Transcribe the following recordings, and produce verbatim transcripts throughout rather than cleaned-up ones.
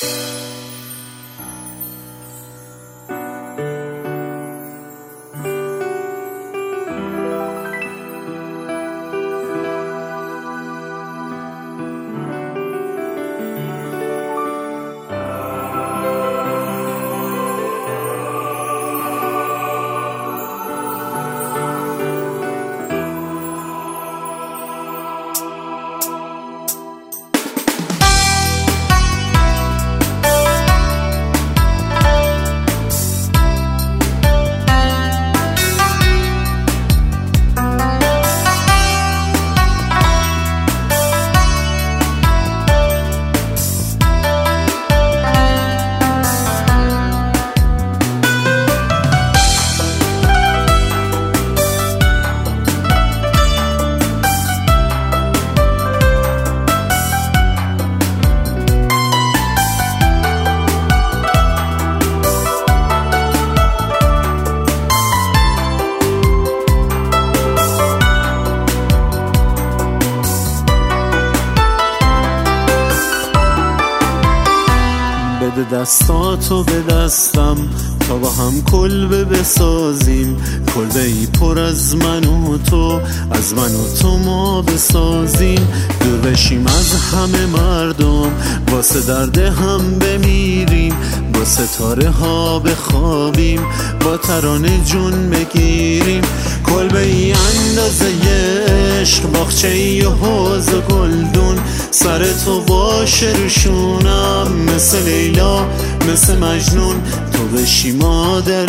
بده دستاتو به دستم تا با هم کلبه بسازیم، کلبه ای پر از من و تو، از من و تو ما بسازیم، دور بشیم از همه مردم، واسه درد هم بمیریم، با ستاره ها بخوابیم، با ترانه جون بگیریم، کلبه ای اندازه عشق، باغچه ای و حوض و گلدون، سر تو باشه روشونم، مثل لیلا مثل مجنون، تو بشی مادر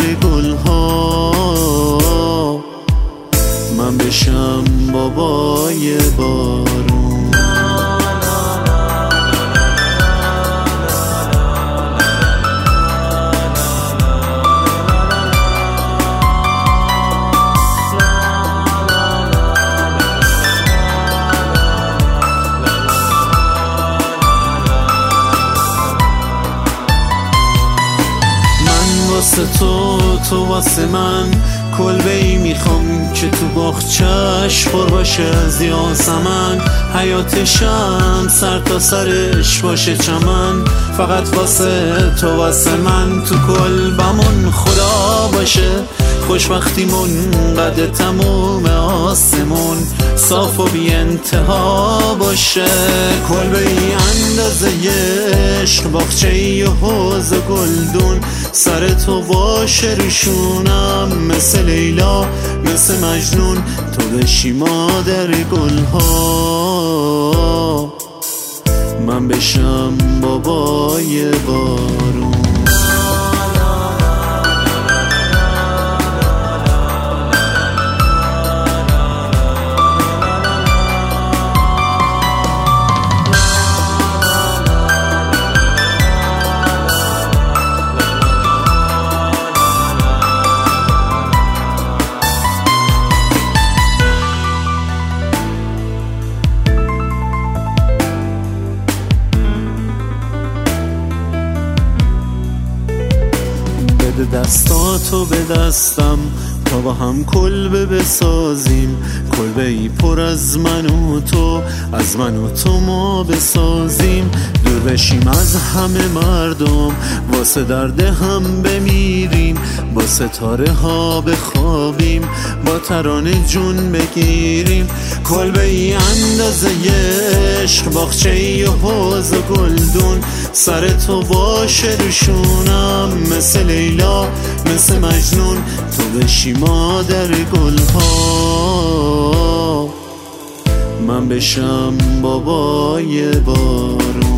گلها، من بشم بابای بارون. واسه تو تو واسه من کلبه ای میخوام که تو باغچه‌اش پر باشه از یاسمن، حیاتشم سر تا سرش باشه چمن، فقط واسه تو واسه من تو کلبمون خدا باشه، خوشبختیمون قد تموم آسمون صاف و بی انتها باشه، کلبه ای اندازه عشق، باغچه ای و حوض و گلدون، سر تو باشه روشونم، مثل لیلا مثل مجنون، تو بشی مادر گلها، من بشم بابای بارون. دستاتو به دستم تا با هم کلبه بسازیم، کلبه ای پر از من و تو، از من و تو ما بسازیم، دور بشیم از همه مردم، واسه درد هم بمیریم، با ستاره ها بخوابیم، با ترانه جون بگیریم، کلبه ای اندازه عشق، باغچه ای و حوض و گلدون، سر تو باشه روشونم، مثل لیلا مثل مجنون، تو بشی مادر گلها، من بشم بابای بارون.